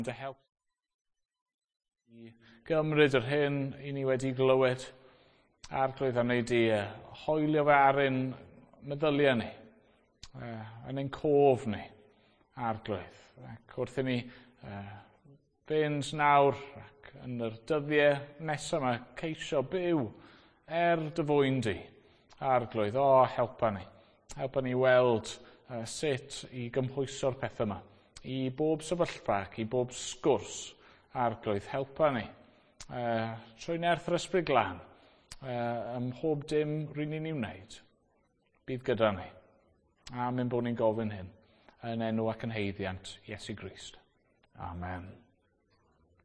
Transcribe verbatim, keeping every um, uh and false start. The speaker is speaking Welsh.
dy help i gymryd yr hyn i ni wedi glywed, Arglwydd, a wneud i uh, hoelio fe ar ein meddyliau ni, uh, yn ein cof ni, Arglwydd. Ac wrth i ni uh, fynd nawr ac yn yr dyddiau nesaf yma ceisio byw er dy fwyn di, Arglwydd. O, helpa ni. Helpa ni weld uh, sut i gymhwyso'r pethau yma, i bob sefyllfa ac i bob sgwrs, Arglwydd. Helpa ni. Uh, trwy nerth yr ysbryd glân, uh, ym mhob dim rydyn ni'n ei wneud, bydd gyda ni. Amen bod ni'n gofyn hyn, yn enw ac yn heiddiant Iesu Grist. Amen.